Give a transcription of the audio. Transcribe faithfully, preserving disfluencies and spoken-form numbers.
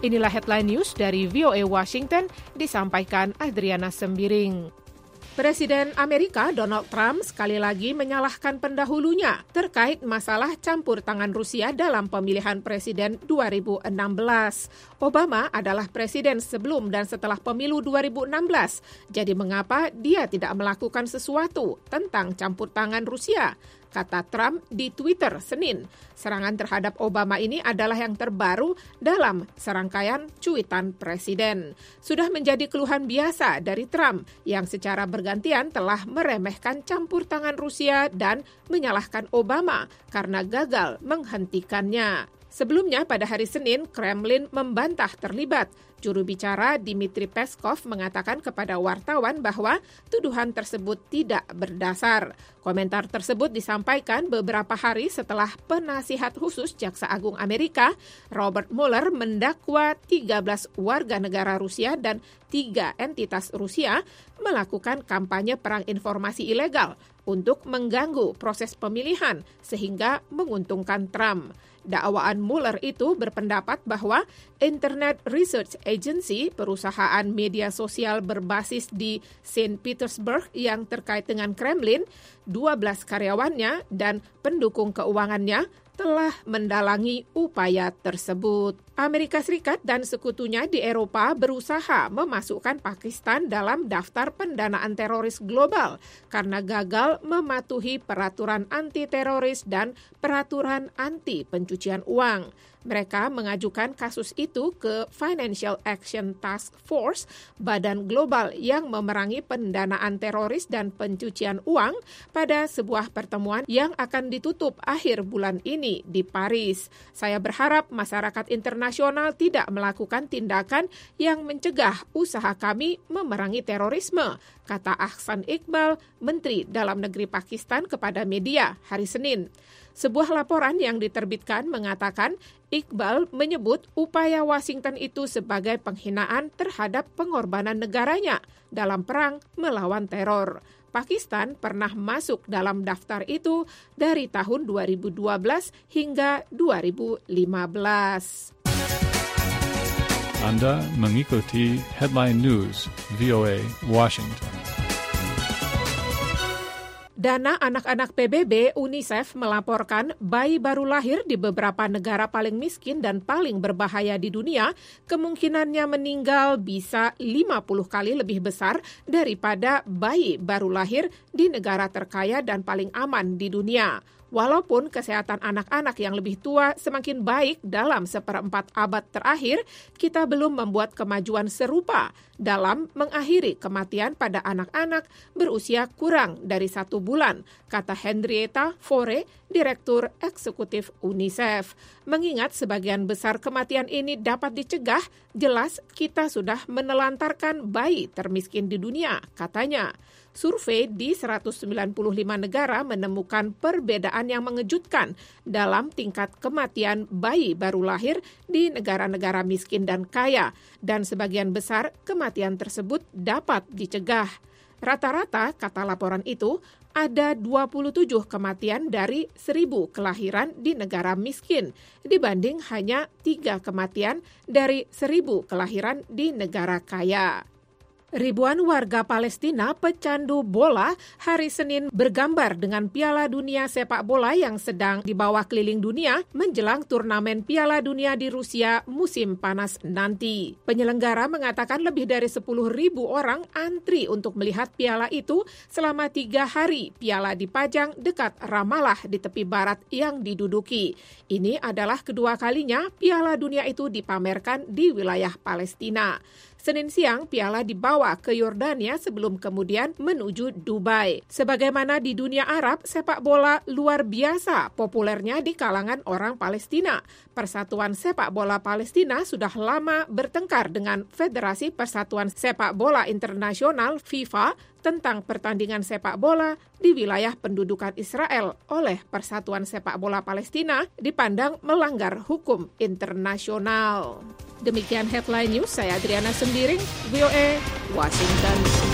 Inilah headline news dari V O A Washington, disampaikan Adriana Sembiring. Presiden Amerika Donald Trump sekali lagi menyalahkan pendahulunya terkait masalah campur tangan Rusia dalam pemilihan presiden dua ribu enam belas. Obama adalah presiden sebelum dan setelah pemilu dua ribu enam belas. Jadi mengapa dia tidak melakukan sesuatu tentang campur tangan Rusia? Kata Trump di Twitter Senin. Serangan terhadap Obama ini adalah yang terbaru dalam serangkaian cuitan presiden. Sudah menjadi keluhan biasa dari Trump yang secara bergantian telah meremehkan campur tangan Rusia dan menyalahkan Obama karena gagal menghentikannya. Sebelumnya pada hari Senin, Kremlin membantah terlibat. Juru bicara Dmitry Peskov mengatakan kepada wartawan bahwa tuduhan tersebut tidak berdasar. Komentar tersebut disampaikan beberapa hari setelah penasihat khusus Jaksa Agung Amerika, Robert Mueller, mendakwa tiga belas warga negara Rusia dan tiga entitas Rusia melakukan kampanye perang informasi ilegal untuk mengganggu proses pemilihan sehingga menguntungkan Trump. Dakwaan Mueller itu berpendapat bahwa Internet Research Agency, perusahaan media sosial berbasis di Saint Petersburg yang terkait dengan Kremlin, dua belas karyawannya dan pendukung keuangannya telah mendalangi upaya tersebut. Amerika Serikat dan sekutunya di Eropa berusaha memasukkan Pakistan dalam daftar pendanaan teroris global karena gagal mematuhi peraturan anti-teroris dan peraturan anti pencucian uang. Mereka mengajukan kasus itu ke Financial Action Task Force, badan global yang memerangi pendanaan teroris dan pencucian uang, pada sebuah pertemuan yang akan ditutup akhir bulan ini di Paris. Saya berharap masyarakat internasional tidak melakukan tindakan yang mencegah usaha kami memerangi terorisme, kata Ahsan Iqbal, Menteri Dalam Negeri Pakistan kepada media hari Senin. Sebuah laporan yang diterbitkan mengatakan Iqbal menyebut upaya Washington itu sebagai penghinaan terhadap pengorbanan negaranya dalam perang melawan teror. Pakistan pernah masuk dalam daftar itu dari tahun dua ribu dua belas hingga dua ribu lima belas. Anda mengikuti Headline News V O A Washington. Dana Anak-anak P B B UNICEF melaporkan bayi baru lahir di beberapa negara paling miskin dan paling berbahaya di dunia kemungkinannya meninggal bisa lima puluh kali lebih besar daripada bayi baru lahir di negara terkaya dan paling aman di dunia. Walaupun kesehatan anak-anak yang lebih tua semakin baik dalam seperempat abad terakhir, kita belum membuat kemajuan serupa dalam mengakhiri kematian pada anak-anak berusia kurang dari satu bulan, kata Henrietta Fore, Direktur Eksekutif UNICEF. Mengingat sebagian besar kematian ini dapat dicegah, jelas kita sudah menelantarkan bayi termiskin di dunia, katanya. Survei di seratus sembilan puluh lima negara menemukan perbedaan yang mengejutkan dalam tingkat kematian bayi baru lahir di negara-negara miskin dan kaya, dan sebagian besar kematian tersebut dapat dicegah. Rata-rata, kata laporan itu, ada dua puluh tujuh kematian dari seribu kelahiran di negara miskin, dibanding hanya tiga kematian dari seribu kelahiran di negara kaya. Ribuan warga Palestina pecandu bola hari Senin bergambar dengan Piala Dunia sepak bola yang sedang dibawa keliling dunia menjelang turnamen Piala Dunia di Rusia musim panas nanti. Penyelenggara mengatakan lebih dari sepuluh ribu orang antri untuk melihat piala itu selama tiga hari. Piala dipajang dekat Ramallah di tepi barat yang diduduki. Ini adalah kedua kalinya Piala Dunia itu dipamerkan di wilayah Palestina. Senin siang, piala dibawa ke Yordania sebelum kemudian menuju Dubai. Sebagaimana di dunia Arab, sepak bola luar biasa populernya di kalangan orang Palestina. Persatuan Sepak Bola Palestina sudah lama bertengkar dengan Federasi Persatuan Sepak Bola Internasional FIFA tentang pertandingan sepak bola di wilayah pendudukan Israel oleh Persatuan Sepak Bola Palestina dipandang melanggar hukum internasional. Demikian Headline News, saya Adriana Sembiring, V O A, Washington.